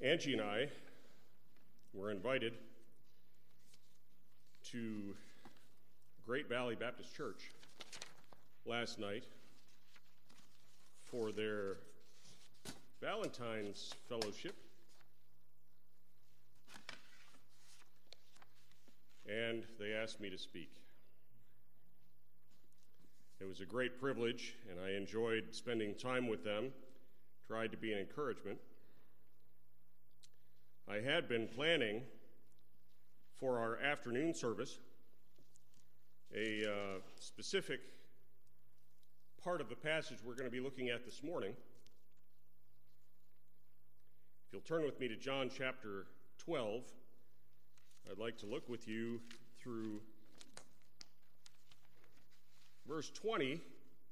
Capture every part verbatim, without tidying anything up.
Angie and I were invited to Great Valley Baptist Church last night for their Valentine's Fellowship. And they asked me to speak. It was a great privilege, and I enjoyed spending time with them, tried to be an encouragement. I had been planning for our afternoon service a uh, specific part of the passage we're going to be looking at this morning. If you'll turn with me to John chapter twelve, I'd like to look with you through verse twenty,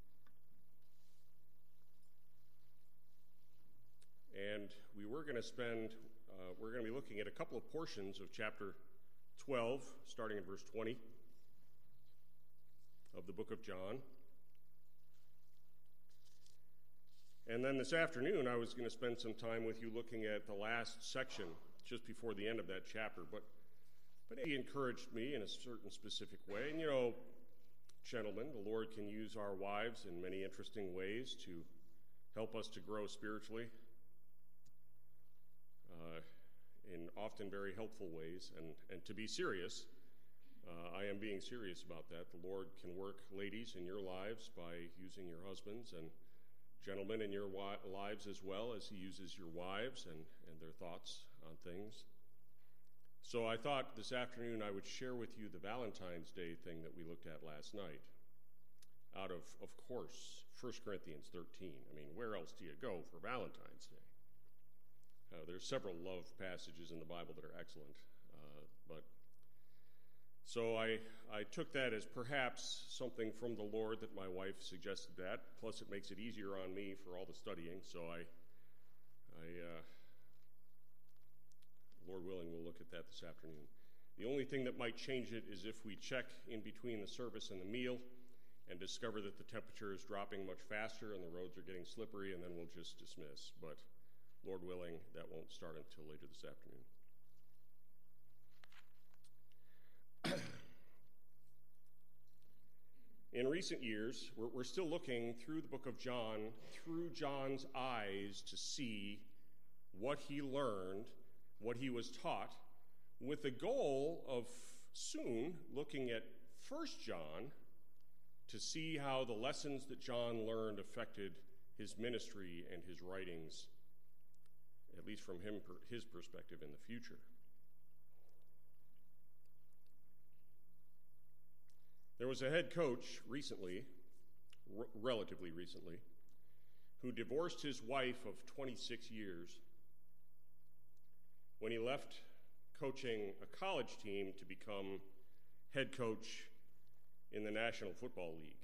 and we were going to spend, uh, we're going to be looking at a couple of portions of chapter twelve, starting in verse twenty of the book of John. And then this afternoon, I was going to spend some time with you looking at the last section, just before the end of that chapter, but But he encouraged me in a certain specific way. And you know, gentlemen, the Lord can use our wives in many interesting ways to help us to grow spiritually, uh, in often very helpful ways. And, and to be serious, uh, I am being serious about that. The Lord can work, ladies, in your lives by using your husbands, and gentlemen in your wi- lives as well, as he uses your wives and, and their thoughts on things. So I thought this afternoon I would share with you the Valentine's Day thing that we looked at last night out of, of course, First Corinthians thirteen. I mean, where else do you go for Valentine's Day? Uh, there's several love passages in the Bible that are excellent, uh, but so I, I took that as perhaps something from the Lord that my wife suggested that, plus it makes it easier on me for all the studying, so I, I uh, Lord willing, we'll look at that this afternoon. The only thing that might change it is if we check in between the service and the meal and discover that the temperature is dropping much faster and the roads are getting slippery, and then we'll just dismiss. But Lord willing, that won't start until later this afternoon. In recent years, we're, we're still looking through the book of John, through John's eyes, to see what he learned, what he was taught, with the goal of soon looking at First John to see how the lessons that John learned affected his ministry and his writings, at least from him, his perspective in the future. There was a head coach recently, r- relatively recently, who divorced his wife of twenty-six years when he left coaching a college team to become head coach in the National Football League.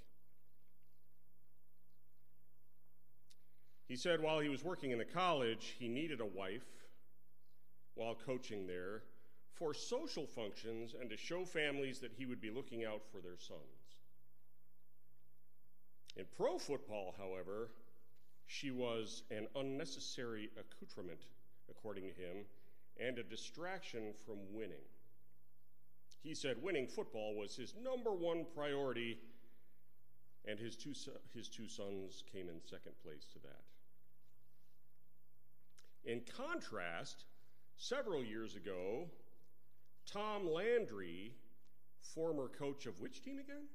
He said while he was working in the college, he needed a wife while coaching there for social functions and to show families that he would be looking out for their sons. In pro football, however, she was an unnecessary accoutrement, according to him, and a distraction from winning. He said winning football was his number one priority, and his two, his two sons came in second place to that. In contrast, several years ago, Tom Landry, former coach of which team again?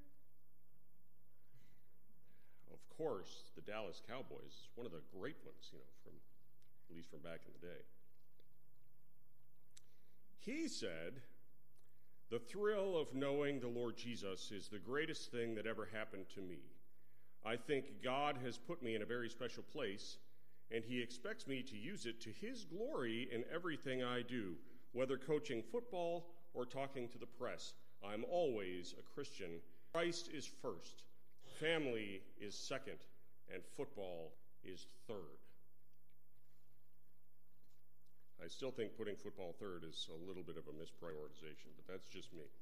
Of course, the Dallas Cowboys, one of the great ones, you know, from at least from back in the day. He said, "The thrill of knowing the Lord Jesus is the greatest thing that ever happened to me. I think God has put me in a very special place, and he expects me to use it to his glory in everything I do, whether coaching football or talking to the press. I'm always a Christian. Christ is first, family is second, and football is third." I still think putting football third is a little bit of a misprioritization, but that's just me.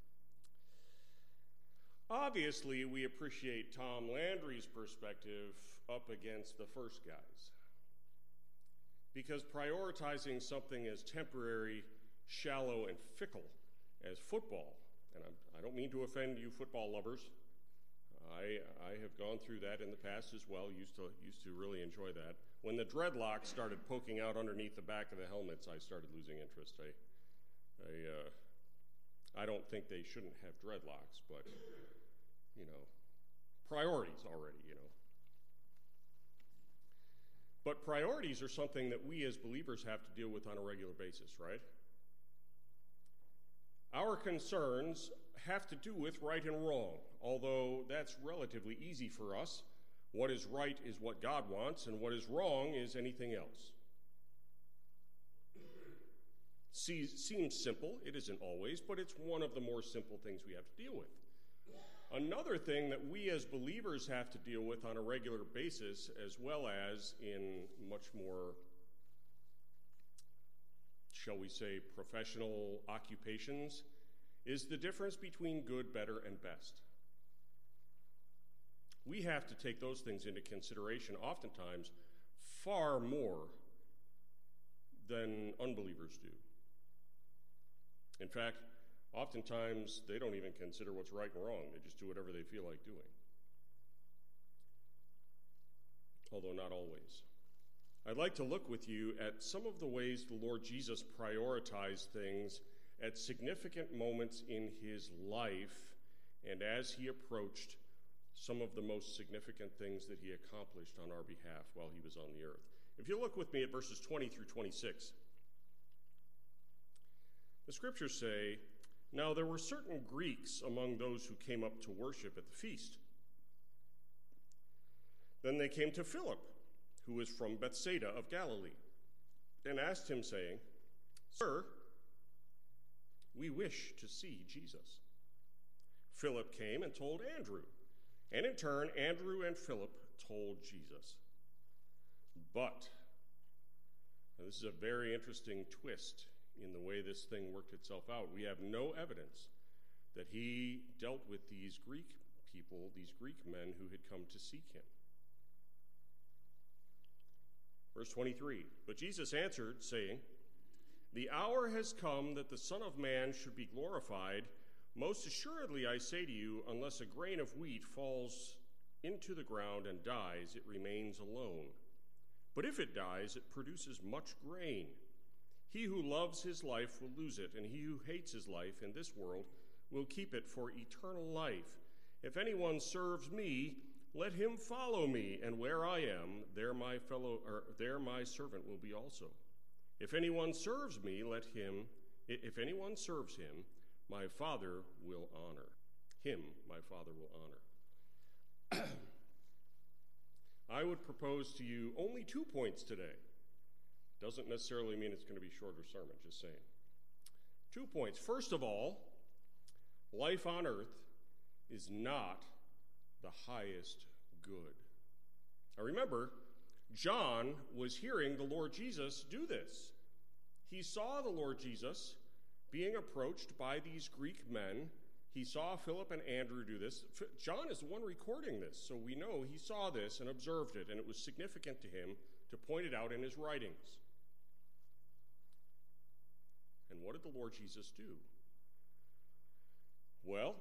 Obviously, we appreciate Tom Landry's perspective up against the first guy's. because prioritizing something as temporary, shallow, and fickle as football, and I'm, I don't mean to offend you football lovers. I, I have gone through that in the past as well, used to, used to really enjoy that. When the dreadlocks started poking out underneath the back of the helmets, I started losing interest. I, I, uh, I don't think they shouldn't have dreadlocks, but, you know, priorities already, you know. But priorities are something that we as believers have to deal with on a regular basis, right? Our concerns have to do with right and wrong, although that's relatively easy for us. What is right is what God wants, and what is wrong is anything else. See, seems simple. It isn't always, but it's one of the more simple things we have to deal with. Another thing that we as believers have to deal with on a regular basis, as well as in much more, shall we say, professional occupations, is the difference between good, better, and best. We have to take those things into consideration oftentimes far more than unbelievers do. In fact, oftentimes they don't even consider what's right and wrong. They just do whatever they feel like doing. Although not always. I'd like to look with you at some of the ways the Lord Jesus prioritized things at significant moments in his life and as he approached some of the most significant things that he accomplished on our behalf while he was on the earth. If you look with me at verses twenty through twenty-six, the scriptures say, "Now there were certain Greeks among those who came up to worship at the feast. Then they came to Philip, who was from Bethsaida of Galilee, and asked him, saying, 'Sir, we wish to see Jesus.' Philip came and told Andrew, and in turn Andrew and Philip told Jesus. But," now this is a very interesting twist in the way this thing worked itself out. We have no evidence that he dealt with these Greek people, these Greek men who had come to seek him. Verse twenty-three, "But Jesus answered, saying, 'The hour has come that the Son of Man should be glorified. Most assuredly I say to you, unless a grain of wheat falls into the ground and dies, it remains alone. But if it dies, it produces much grain. He who loves his life will lose it, and he who hates his life in this world will keep it for eternal life. If anyone serves me, let him follow me, and where I am, there my fellow, or there my servant will be also. If anyone serves me, let him, if anyone serves him, my Father will honor. Him, my Father will honor.'" I would propose to you only two points today. Doesn't necessarily mean it's going to be a shorter sermon, just saying. Two points. First of all, life on earth is not the highest good. Now remember, John was hearing the Lord Jesus do this. He saw the Lord Jesus being approached by these Greek men. He saw Philip and Andrew do this. John is the one recording this, so we know he saw this and observed it, and it was significant to him to point it out in his writings. And what did the Lord Jesus do? Well,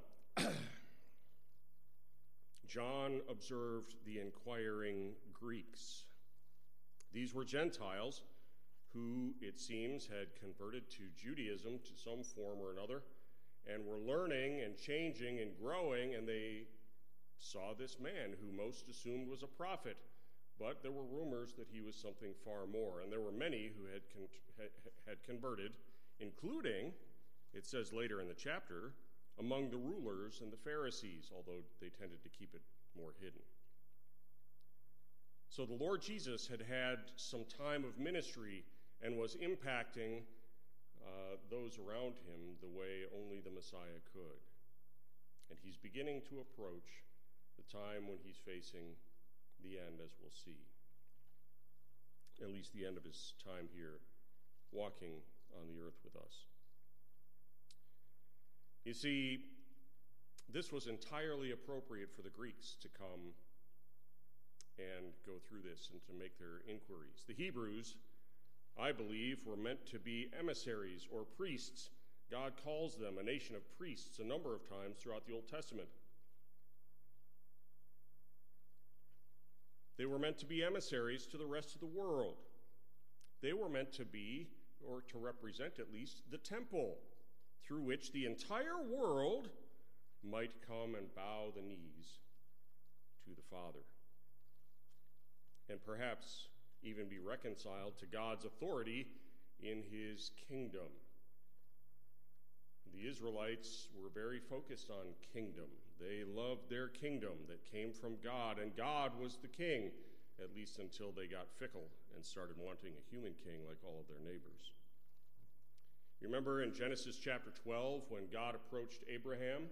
John observed the inquiring Greeks. These were Gentiles who, it seems, had converted to Judaism to some form or another, and were learning and changing and growing, and they saw this man who most assumed was a prophet, but there were rumors that he was something far more, and there were many who had con- had converted, including, it says later in the chapter, among the rulers and the Pharisees, although they tended to keep it more hidden. So the Lord Jesus had had some time of ministry and was impacting uh, those around him the way only the Messiah could. And he's beginning to approach the time when he's facing the end, as we'll see. At least the end of his time here, walking on the earth with us. You see, this was entirely appropriate for the Greeks to come and go through this and to make their inquiries. The Hebrews I believe we're meant to be emissaries or priests. God calls them a nation of priests a number of times throughout the Old Testament. They were meant to be emissaries to the rest of the world. They were meant to be, or to represent at least, the temple through which the entire world might come and bow the knees to the Father, and perhaps even be reconciled to God's authority in his kingdom. The Israelites were very focused on kingdom. They loved their kingdom that came from God, and God was the king, at least until they got fickle and started wanting a human king like all of their neighbors. You remember in Genesis chapter twelve when God approached Abraham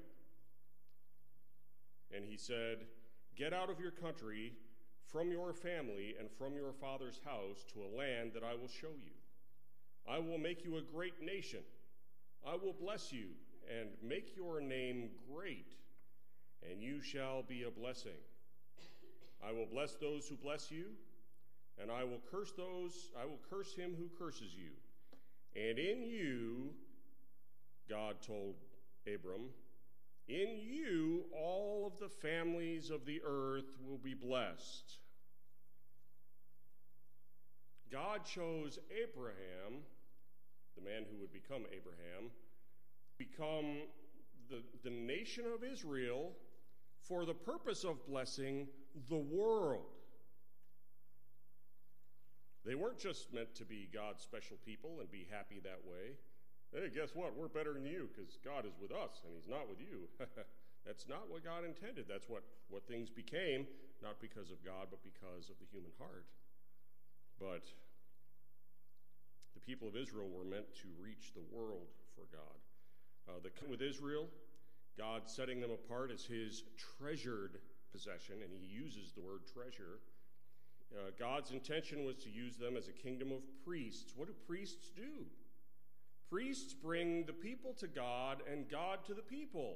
and he said, "Get out of your country, from your family, and from your father's house to a land that I will show you. I will make you a great nation. I will bless you and make your name great, and you shall be a blessing. I will bless those who bless you, and I will curse those, I will curse him who curses you. And in you," God told Abram, "in you all of the families of the earth will be blessed." God chose Abraham, the man who would become Abraham, become the, the nation of Israel for the purpose of blessing the world. They weren't just meant to be God's special people and be happy that way. Hey, guess what? We're better than you because God is with us and he's not with you. That's not what God intended. That's what, what things became, not because of God, but because of the human heart. But the people of Israel were meant to reach the world for God. Uh, the, with Israel, God setting them apart as his treasured possession, and he uses the word treasure. Uh, God's intention was to use them as a kingdom of priests. What do priests do? Priests bring the people to God and God to the people.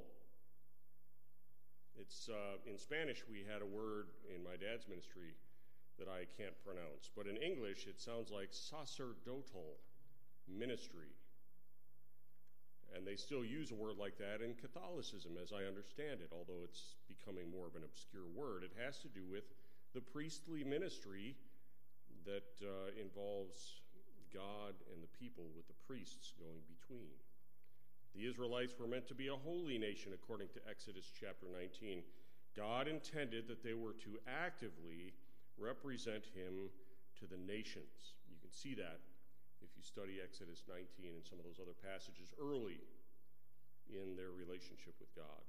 It's uh, in Spanish we had a word in my dad's ministry that I can't pronounce, but in English it sounds like sacerdotal ministry. And they still use a word like that in Catholicism, as I understand it, although it's becoming more of an obscure word. It has to do with the priestly ministry that uh, involves God and the people, with the priests going between. The Israelites were meant to be a holy nation, according to Exodus chapter nineteen. God intended that they were to actively represent him to the nations. You can see that if you study Exodus nineteen and some of those other passages early in their relationship with God.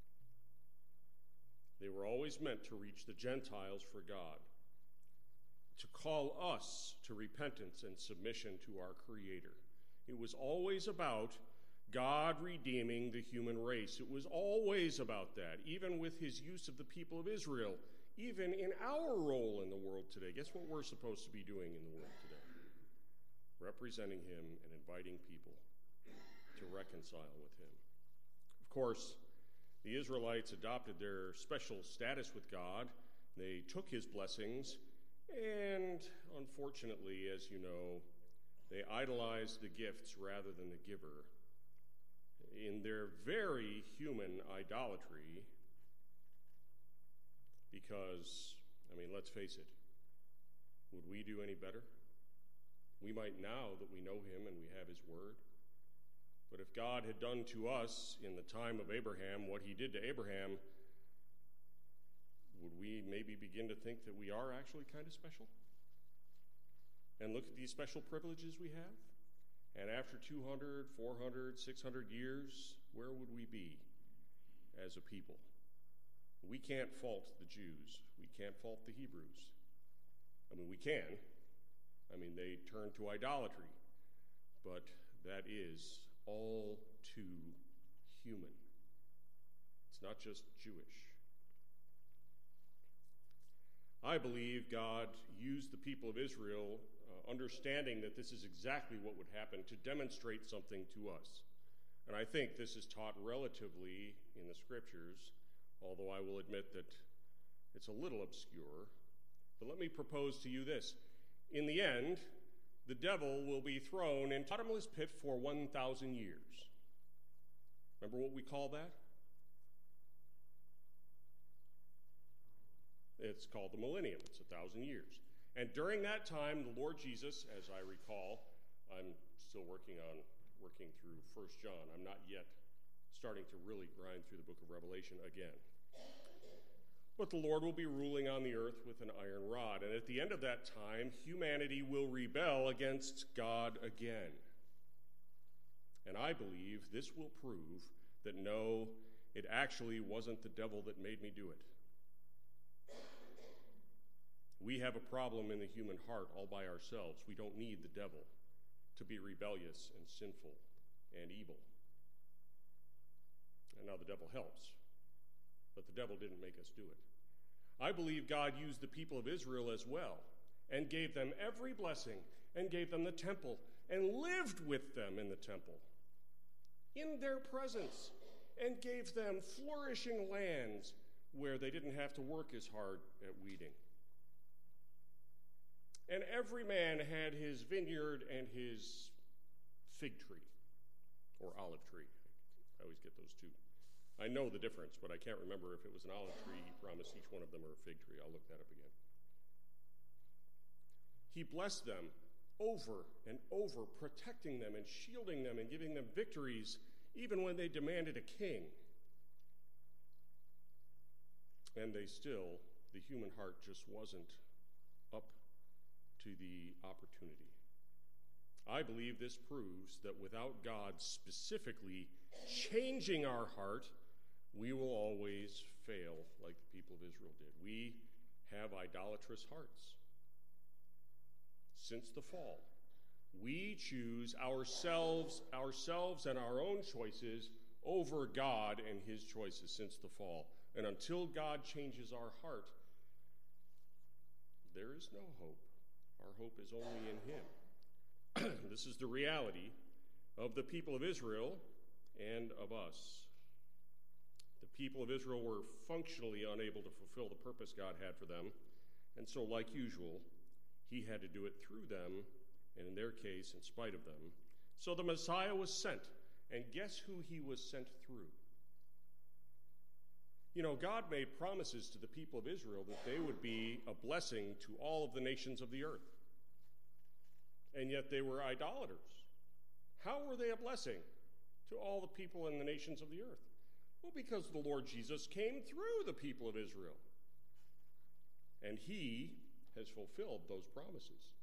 They were always meant to reach the Gentiles for God, to call us to repentance and submission to our Creator. It was always about God redeeming the human race. It was always about that, even with his use of the people of Israel, even in our role in the world today. Guess what we're supposed to be doing in the world today? Representing him and inviting people to reconcile with him. Of course, the Israelites adopted their special status with God. They took his blessings, and unfortunately, as you know, they idolized the gifts rather than the giver. In their very human idolatry, because, I mean, let's face it, would we do any better? We might now that we know him and we have his word. But if God had done to us in the time of Abraham what he did to Abraham, would we maybe begin to think that we are actually kind of special? And look at these special privileges we have? And after two hundred, four hundred, six hundred years, where would we be as a people? We can't fault the Jews. We can't fault the Hebrews. I mean, we can. I mean, they turned to idolatry. But that is all too human. It's not just Jewish. I believe God used the people of Israel, uh, understanding that this is exactly what would happen, to demonstrate something to us. And I think this is taught relatively in the scriptures, although I will admit that it's a little obscure. But let me propose to you this. In the end, the devil will be thrown into a bottomless pit for one thousand years. Remember what we call that? It's called the millennium. It's a thousand years. And during that time, the Lord Jesus, as I recall, I'm still working on working through First John. I'm not yet starting to really grind through the book of Revelation again. But the Lord will be ruling on the earth with an iron rod. And at the end of that time, humanity will rebel against God again. And I believe this will prove that no, it actually wasn't the devil that made me do it. We have a problem in the human heart all by ourselves. We don't need the devil to be rebellious and sinful and evil. And now the devil helps, but the devil didn't make us do it. I believe God used the people of Israel as well and gave them every blessing and gave them the temple and lived with them in the temple in their presence and gave them flourishing lands where they didn't have to work as hard at weeding. And every man had his vineyard and his fig tree, or olive tree. I always get those two. I know the difference, but I can't remember if it was an olive tree. He promised each one of them, or a fig tree. I'll look that up again. He blessed them over and over, protecting them and shielding them and giving them victories, even when they demanded a king. And they still, the human heart just wasn't up to the opportunity. I believe this proves that without God specifically changing our heart, we will always fail like the people of Israel did. We have idolatrous hearts. Since the fall, we choose ourselves, ourselves and our own choices over God and his choices since the fall. And until God changes our heart, there is no hope. Our hope is only in him. This is the reality of the people of Israel and of us. The people of Israel were functionally unable to fulfill the purpose God had for them, and so, like usual, he had to do it through them, and in their case, in spite of them. So the Messiah was sent, and guess who he was sent through? You know, God made promises to the people of Israel that they would be a blessing to all of the nations of the earth. And yet they were idolaters. How were they a blessing to all the people in the nations of the earth? Well, because the Lord Jesus came through the people of Israel. And he has fulfilled those promises.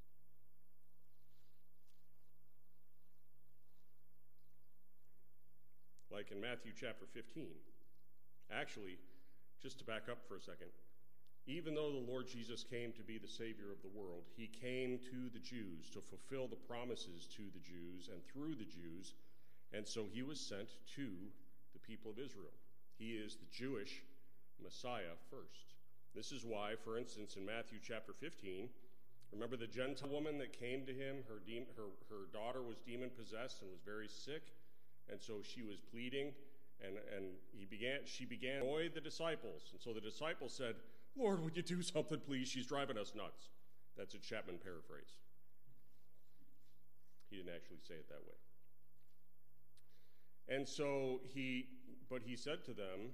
Like in Matthew chapter fifteen. Actually, just to back up for a second, even though the Lord Jesus came to be the Savior of the world, he came to the Jews to fulfill the promises to the Jews and through the Jews, and so he was sent to the people of Israel. He is the Jewish Messiah first. This is why, for instance, in Matthew chapter fifteen, remember the Gentile woman that came to him? Her, de- her, her daughter was demon-possessed and was very sick, and so she was pleading. And, and he began. She began to annoy the disciples. And so the disciples said, "Lord, would you do something, please? She's driving us nuts." That's a Chapman paraphrase. He didn't actually say it that way. And so he, but he said to them,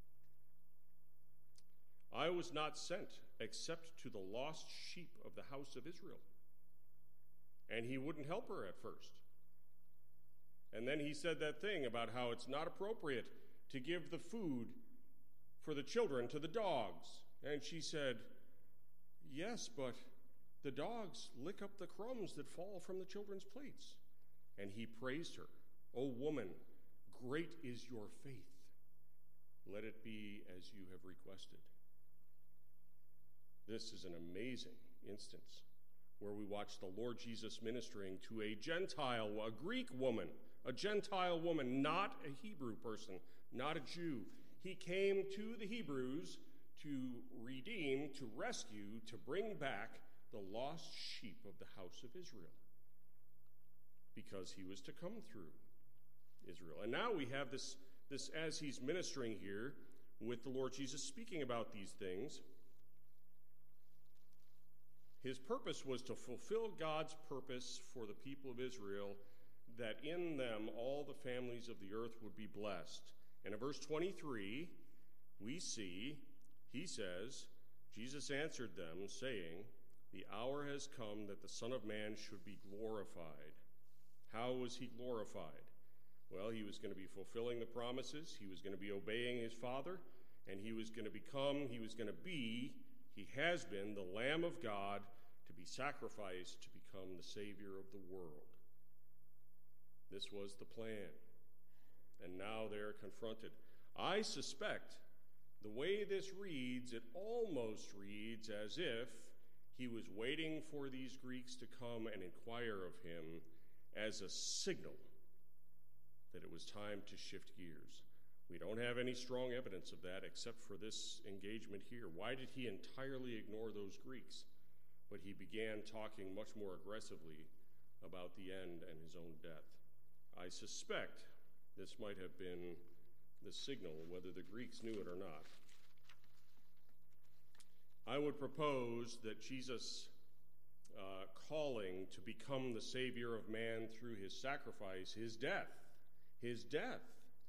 "I was not sent except to the lost sheep of the house of Israel." And he wouldn't help her at first. And then he said that thing about how it's not appropriate to give the food for the children to the dogs. And she said, "Yes, but the dogs lick up the crumbs that fall from the children's plates." And he praised her. "O woman, great is your faith. Let it be as you have requested." This is an amazing instance where we watch the Lord Jesus ministering to a Gentile, a Greek woman, a Gentile woman, not a Hebrew person, not a Jew. He came to the Hebrews to redeem, to rescue, to bring back the lost sheep of the house of Israel, because he was to come through Israel. And now we have this, this as he's ministering here with the Lord Jesus speaking about these things. His purpose was to fulfill God's purpose for the people of Israel, that in them all the families of the earth would be blessed. And in verse twenty-three, we see, he says, Jesus answered them, saying, "The hour has come that the Son of Man should be glorified." How was he glorified? Well, he was going to be fulfilling the promises, he was going to be obeying his Father, and he was going to become, he was going to be, he has been the Lamb of God to be sacrificed to become the Savior of the world. This was the plan. And now they're confronted. I suspect the way this reads, it almost reads as if he was waiting for these Greeks to come and inquire of him as a signal that it was time to shift gears. We don't have any strong evidence of that except for this engagement here. Why did he entirely ignore those Greeks? But he began talking much more aggressively about the end and his own death. I suspect this might have been the signal, whether the Greeks knew it or not. I would propose that Jesus' uh, calling to become the Savior of man through his sacrifice, his death, his death,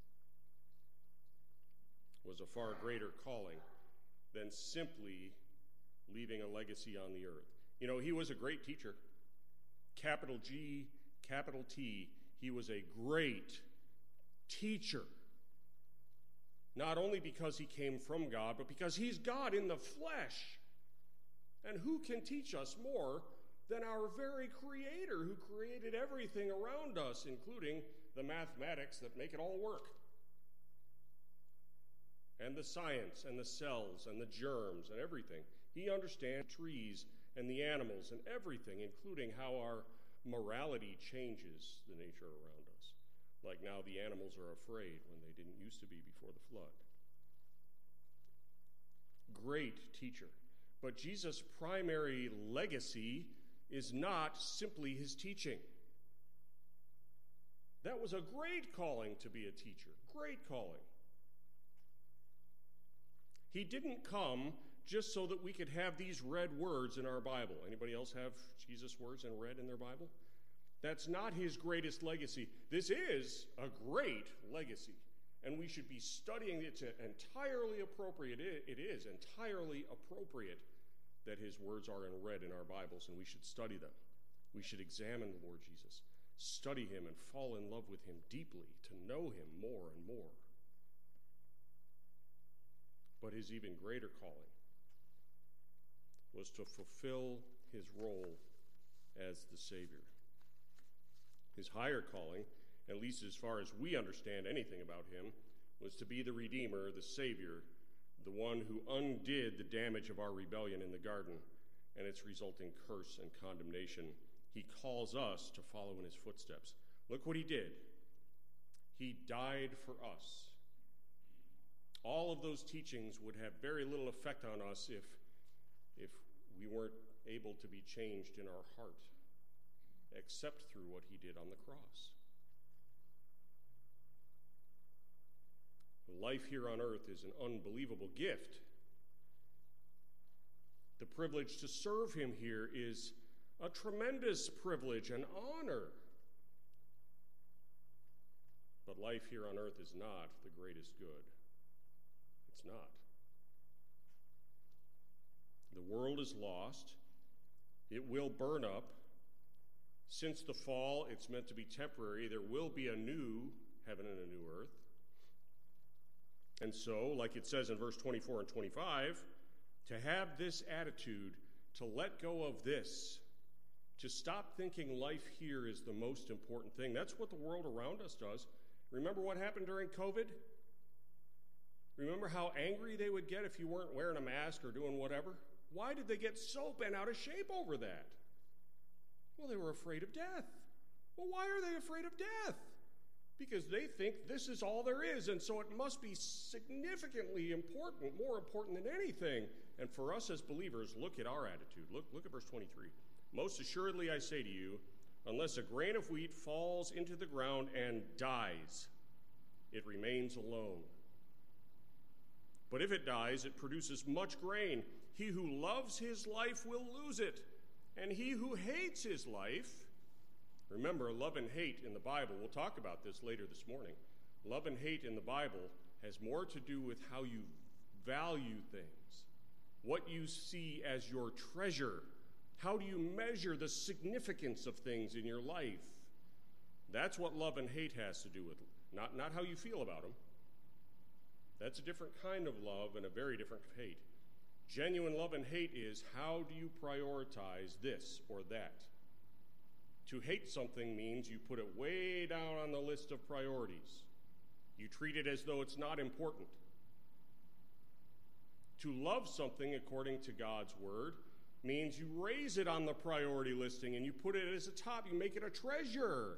was a far greater calling than simply leaving a legacy on the earth. You know, he was a great teacher. Capital G, capital T. He was a great teacher. Not only because he came from God, but because he's God in the flesh. And who can teach us more than our very Creator, who created everything around us, including the mathematics that make it all work? And the science, and the cells, and the germs, and everything. He understands trees and the animals and everything, including how our morality changes the nature around us. Like now the animals are afraid when they didn't used to be before the flood. Great teacher. But Jesus' primary legacy is not simply his teaching. That was a great calling to be a teacher. Great calling. He didn't come just so that we could have these red words in our Bible. Anybody else have Jesus' words in red in their Bible? That's not his greatest legacy. This is a great legacy, and we should be studying it. It's entirely appropriate. It is entirely appropriate that his words are in red in our Bibles, and we should study them. We should examine the Lord Jesus, study him, and fall in love with him deeply, to know him more and more. But his even greater calling was to fulfill his role as the Savior. His higher calling, at least as far as we understand anything about him, was to be the Redeemer, the Savior, the one who undid the damage of our rebellion in the garden and its resulting curse and condemnation. He calls us to follow in his footsteps. Look what he did. He died for us. All of those teachings would have very little effect on us if, if we weren't able to be changed in our heart, except through what he did on the cross. Life here on earth is an unbelievable gift. The privilege to serve him here is a tremendous privilege and honor. But life here on earth is not the greatest good. It's not. The world is lost. It will burn up. Since the fall, it's meant to be temporary. There will be a new heaven and a new earth. And so, like it says in verse twenty-four and twenty-five, to have this attitude, to let go of this, to stop thinking life here is the most important thing. That's what the world around us does. Remember what happened during COVID? Remember how angry they would get if you weren't wearing a mask or doing whatever? Why did they get so bent out of shape over that? Well, they were afraid of death. Well, why are they afraid of death? Because they think this is all there is, and so it must be significantly important, more important than anything. And for us as believers, look at our attitude. Look, look at verse twenty-three. Most assuredly I say to you, unless a grain of wheat falls into the ground and dies, it remains alone. But if it dies, it produces much grain. He who loves his life will lose it, And he who hates his life, remember, love and hate in the Bible, we'll talk about this later this morning. Love and hate in the Bible has more to do with how you value things, what you see as your treasure. How do you measure the significance of things in your life? That's what love and hate has to do with, not, not how you feel about them. That's a different kind of love and a very different hate. Genuine love and hate is, how do you prioritize this or that? To hate something means you put it way down on the list of priorities. You treat it as though it's not important. To love something according to God's word means you raise it on the priority listing and you put it as a top. You make it a treasure.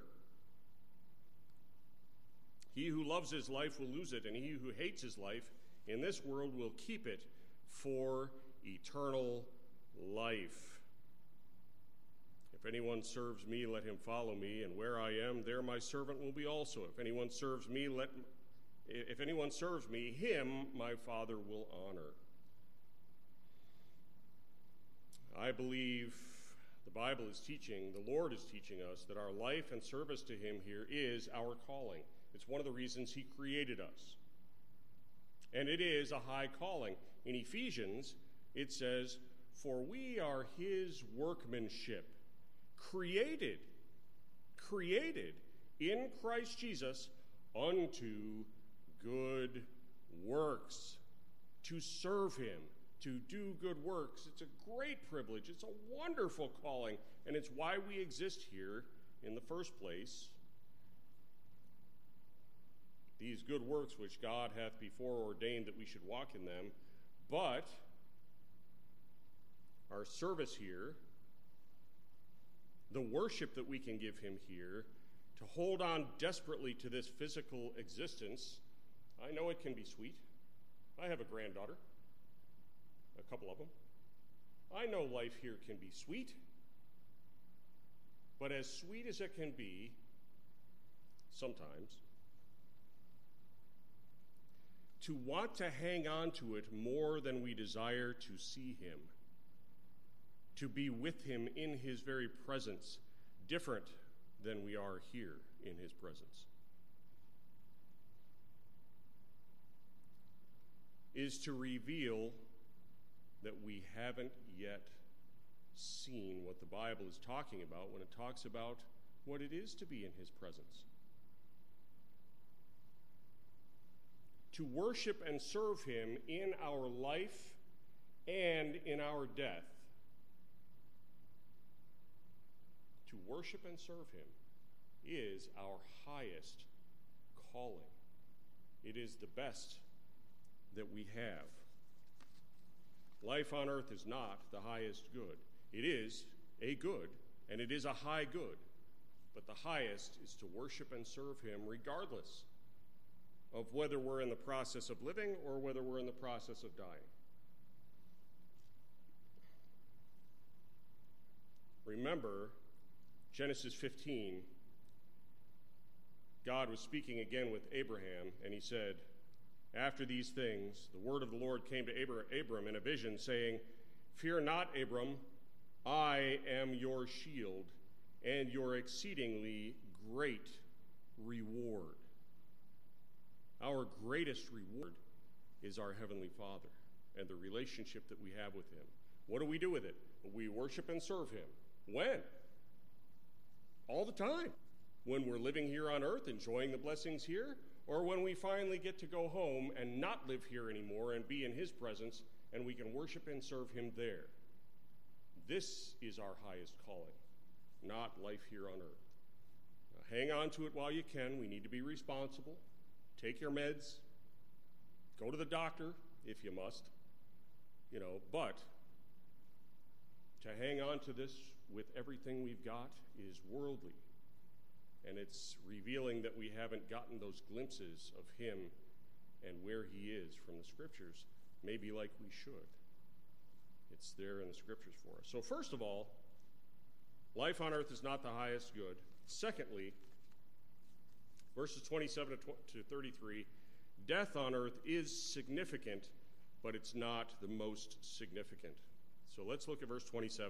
He who loves his life will lose it, and he who hates his life in this world will keep it for eternal life. If anyone serves me, let him follow me, and where I am, there my servant will be also. If anyone serves me, let if anyone serves me, him my Father will honor. I believe the Bible is teaching, the Lord is teaching us, that our life and service to him here is our calling. It's one of the reasons he created us. And it is a high calling. In Ephesians, it says, "For we are his workmanship, created, created in Christ Jesus unto good works," to serve him, to do good works. It's a great privilege. It's a wonderful calling, and it's why we exist here in the first place. These good works which God hath before ordained that we should walk in them, but our service here, the worship that we can give him here, to hold on desperately to this physical existence, I know it can be sweet. I have a granddaughter, a couple of them. I know life here can be sweet, but as sweet as it can be, sometimes, to want to hang on to it more than we desire to see him, to be with him in his very presence, different than we are here in his presence, is to reveal that we haven't yet seen what the Bible is talking about when it talks about what it is to be in his presence. To worship and serve him in our life and in our death. To worship and serve him is our highest calling. It is the best that we have. Life on earth is not the highest good. It is a good, and it is a high good, but the highest is to worship and serve him regardless of whether we're in the process of living or whether we're in the process of dying. Remember, Genesis fifteen, God was speaking again with Abraham, and he said, after these things, the word of the Lord came to Abram in a vision, saying, "Fear not, Abram, I am your shield and your exceedingly great reward." Our greatest reward is our Heavenly Father and the relationship that we have with him. What do we do with it? We worship and serve him. When? All the time. When we're living here on earth, enjoying the blessings here, or when we finally get to go home and not live here anymore and be in his presence, and we can worship and serve him there. This is our highest calling, not life here on earth. Now, hang on to it while you can. We need to be responsible. Take your meds. Go to the doctor if you must. You know, but to hang on to this with everything we've got is worldly. And it's revealing that we haven't gotten those glimpses of him and where he is from the scriptures, maybe like we should. It's there in the scriptures for us. So first of all, life on earth is not the highest good. Secondly, verses twenty-seven to thirty-three, death on earth is significant, but it's not the most significant. So let's look at verse twenty-seven.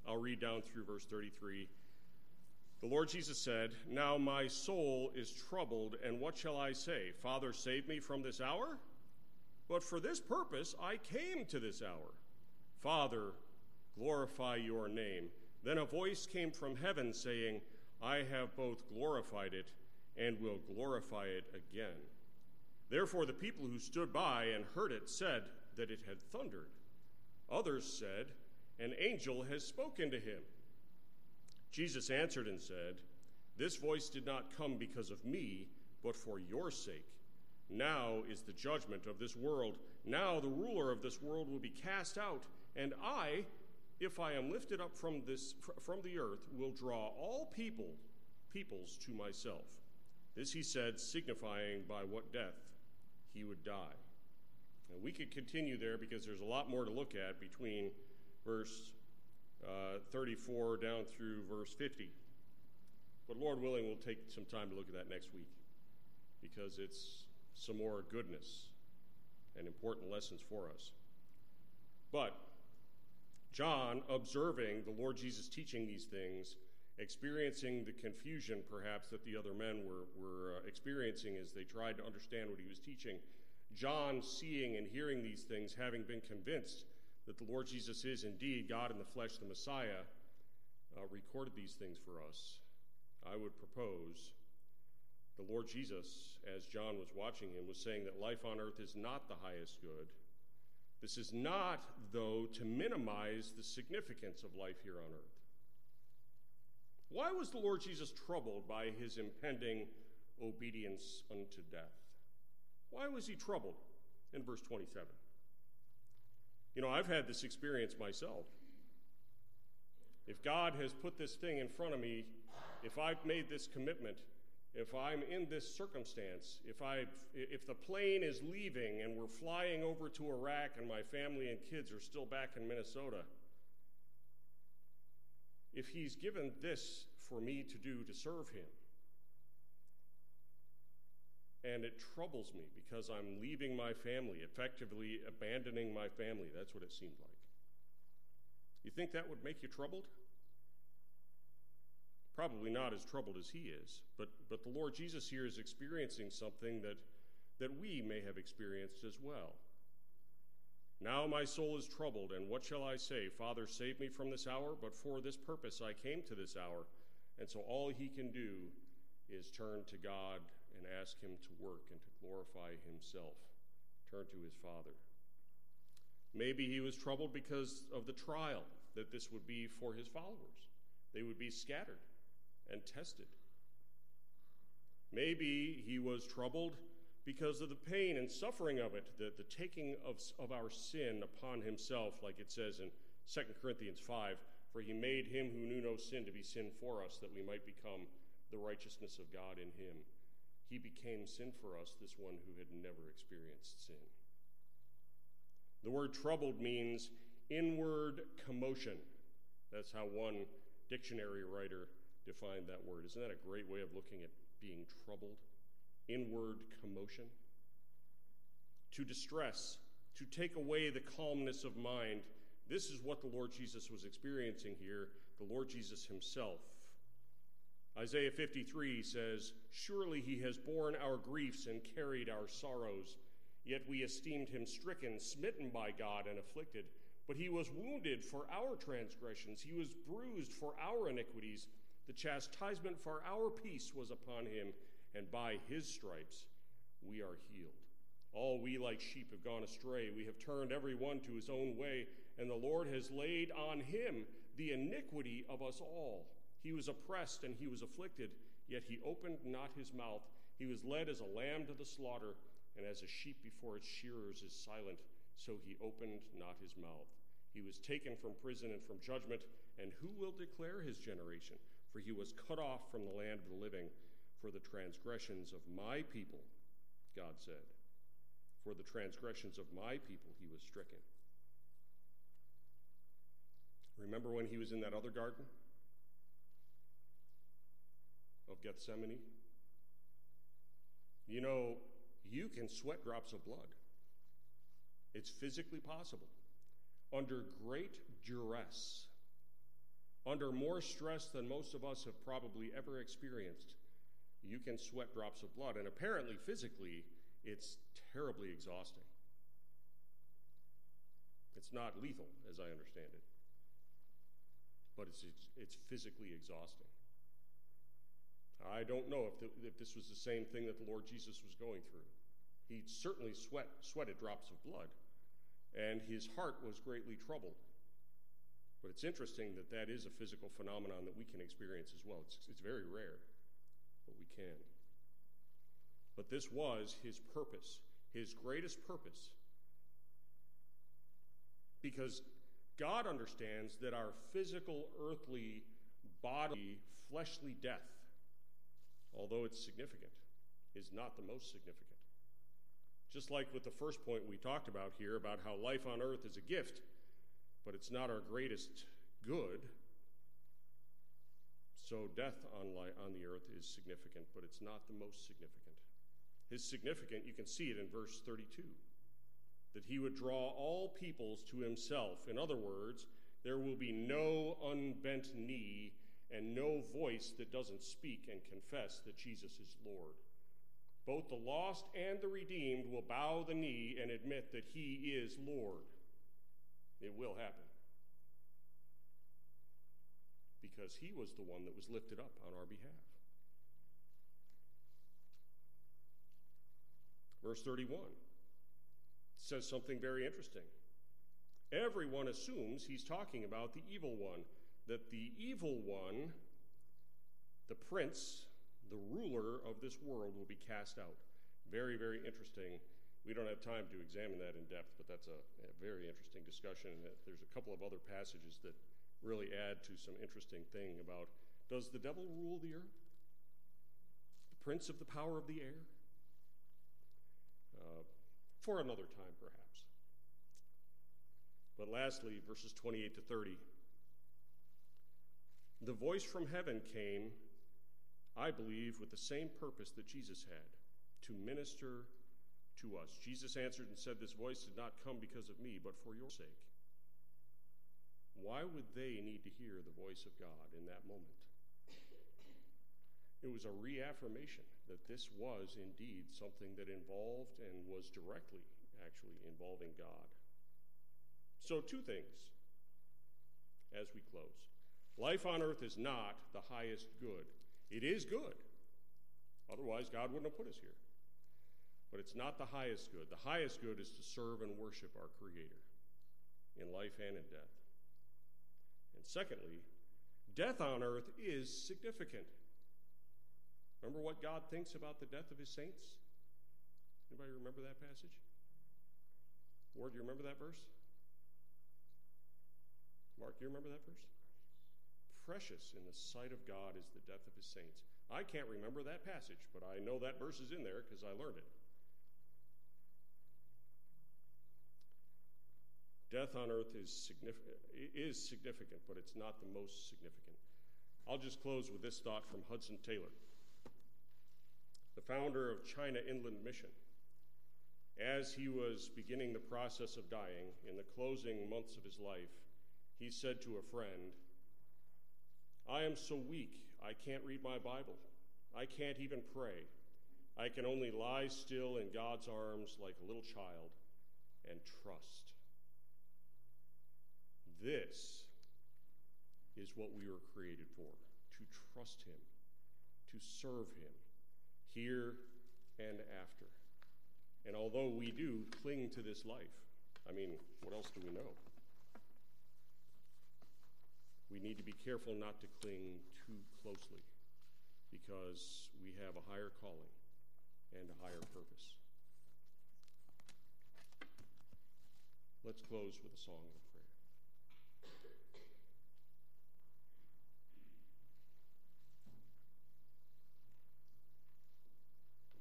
I'll read down through verse thirty-three. The Lord Jesus said, "Now my soul is troubled, and what shall I say? Father, save me from this hour? But for this purpose I came to this hour. Father, glorify your name." Then a voice came from heaven saying, "I have both glorified it and will glorify it again." Therefore the people who stood by and heard it said that it had thundered. Others said, "An angel has spoken to him." Jesus answered and said, "This voice did not come because of me, but for your sake. Now is the judgment of this world. Now the ruler of this world will be cast out, and I, if I am lifted up from this from the earth, will draw all people peoples to myself." This he said, signifying by what death he would die. And we could continue there because there's a lot more to look at between verse uh, thirty-four down through verse fifty. But Lord willing, we'll take some time to look at that next week because it's some more goodness and important lessons for us. But John, observing the Lord Jesus teaching these things, experiencing the confusion perhaps that the other men were, were uh, experiencing as they tried to understand what he was teaching, John, seeing and hearing these things, having been convinced that the Lord Jesus is indeed God in the flesh, the Messiah, uh, recorded these things for us. I would propose the Lord Jesus, as John was watching him, was saying that life on earth is not the highest good. This is not, though, to minimize the significance of life here on earth. Why was the Lord Jesus troubled by his impending obedience unto death? Why was he troubled? In verse twenty-seven. You know, I've had this experience myself. If God has put this thing in front of me, if I've made this commitment, if I'm in this circumstance, if I, if the plane is leaving and we're flying over to Iraq and my family and kids are still back in Minnesota, if he's given this for me to do to serve him, and it troubles me because I'm leaving my family, effectively abandoning my family, that's what it seemed like. You think that would make you troubled? Probably not as troubled as he is, but, but the Lord Jesus here is experiencing something that, that we may have experienced as well. "Now my soul is troubled, and what shall I say? Father, save me from this hour, but for this purpose I came to this hour." And so all he can do is turn to God and ask him to work and to glorify himself, turn to his Father. Maybe he was troubled because of the trial that this would be for his followers. They would be scattered and tested. Maybe he was troubled because of the pain and suffering of it, the, the taking of, of our sin upon himself, like it says in Second Corinthians five, "For he made him who knew no sin to be sin for us, that we might become the righteousness of God in him." He became sin for us, this one who had never experienced sin. The word troubled means inward commotion. That's how one dictionary writer defined that word. Isn't that a great way of looking at being troubled? Inward commotion. To distress, to take away the calmness of mind. This is what the Lord Jesus was experiencing here, the Lord Jesus himself. Isaiah fifty-three says, "Surely he has borne our griefs and carried our sorrows. Yet we esteemed him stricken, smitten by God, and afflicted. But he was wounded for our transgressions. He was bruised for our iniquities. The chastisement for our peace was upon him, and by his stripes we are healed. All we like sheep have gone astray. We have turned every one to his own way, and the Lord has laid on him the iniquity of us all. He was oppressed and he was afflicted, yet he opened not his mouth. He was led as a lamb to the slaughter, and as a sheep before its shearers is silent, so he opened not his mouth. He was taken from prison and from judgment, and who will declare his generation? For he was cut off from the land of the living. For the transgressions of my people, God said, for the transgressions of my people he was stricken." Remember when he was in that other garden of Gethsemane? You know, you can sweat drops of blood. It's physically possible. Under great duress, under more stress than most of us have probably ever experienced, you can sweat drops of blood. And apparently, physically, it's terribly exhausting. It's not lethal, as I understand it, but it's, it's, it's physically exhausting. I don't know if, the, if this was the same thing that the Lord Jesus was going through. He certainly sweat, sweated drops of blood, and his heart was greatly troubled. But it's interesting that that is a physical phenomenon that we can experience as well. It's, it's very rare, but we can. But this was his purpose, his greatest purpose, because God understands that our physical, earthly, bodily, fleshly death, although it's significant, is not the most significant. Just like with the first point we talked about here, about how life on earth is a gift, but it's not our greatest good, so death on, li- on the earth is significant, but it's not the most significant. His significant, you can see it in verse thirty-two, that he would draw all peoples to himself. In other words, there will be no unbent knee and no voice that doesn't speak and confess that Jesus is Lord. Both the lost and the redeemed will bow the knee and admit that he is Lord. It will happen. Because he was the one that was lifted up on our behalf. Verse thirty-one says something very interesting. Everyone assumes he's talking about the evil one, that the evil one, the prince, the ruler of this world, will be cast out. Very, very interesting. We don't have time to examine that in depth, but that's a, a very interesting discussion. And there's a couple of other passages that really add to some interesting thing about, does the devil rule the earth? The prince of the power of the air? Uh, for another time, perhaps. But lastly, verses twenty-eight to thirty. The voice from heaven came, I believe, with the same purpose that Jesus had, to minister to us. Jesus answered and said, this voice did not come because of me, but for your sake. Why would they need to hear the voice of God in that moment? It was a reaffirmation that this was indeed something that involved and was directly, actually, involving God. So two things as we close. Life on earth is not the highest good. It is good. Otherwise, God wouldn't have put us here. But it's not the highest good. The highest good is to serve and worship our Creator in life and in death. And secondly, death on earth is significant. Remember what God thinks about the death of his saints? Anybody remember that passage? Ward, do you remember that verse? Mark, do you remember that verse? Precious in the sight of God is the death of his saints. I can't remember that passage, but I know that verse is in there because I learned it. Death on earth is significant, is significant, but it's not the most significant. I'll just close with this thought from Hudson Taylor, the founder of China Inland Mission. As he was beginning the process of dying, in the closing months of his life, he said to a friend, I am so weak, I can't read my Bible. I can't even pray. I can only lie still in God's arms like a little child and trust. This is what we were created for, to trust him, to serve him, here and after. And although we do cling to this life, I mean, what else do we know? We need to be careful not to cling too closely, because we have a higher calling and a higher purpose. Let's close with a song of prayer.